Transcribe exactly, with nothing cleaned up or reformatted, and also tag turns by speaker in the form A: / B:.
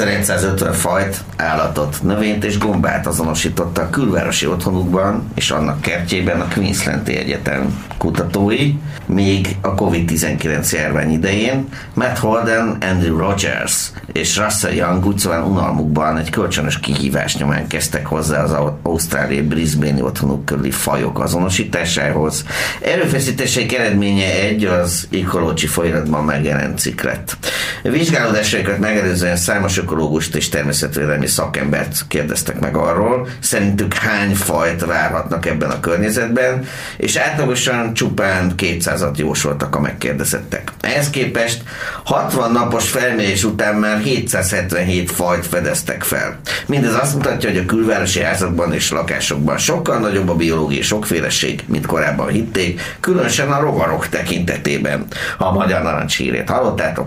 A: ezeregyszázötven fajt, állatot, növényt és gombát azonosítottak külvárosi otthonukban és annak kertjében a Queenslandi Egyetem kutatói, még a kovid tizenkilenc járvány idején Matt Holden, Andrew Rogers és Russell Young úgy szóval unalmukban egy kölcsönös kihívás nyomán kezdtek hozzá az ausztráliai Brisbane-i otthonuk körüli fajok azonosításához. Erőfeszítéseik eredménye egy az Ecology folyóiratban megjelent cikk lett. Vizsgálódásaikat megelőzően számos ökológust és természetvédelmi szakembert kérdeztek meg arról, szerintük hány fajt várhatnak ebben a környezetben, és átlagosan csupán kétszázat jósoltak a megkérdezettek. Ehhez képest hatvan napos felmérés után már hétszázhetvenhét fajt fedeztek fel. Mindez azt mutatja, hogy a külvárosi házakban és lakásokban sokkal nagyobb a biológiai sokféleség, mint korábban hitték, különösen a rovarok tekintetében. Ha a magyar narancs hírét hallottátok,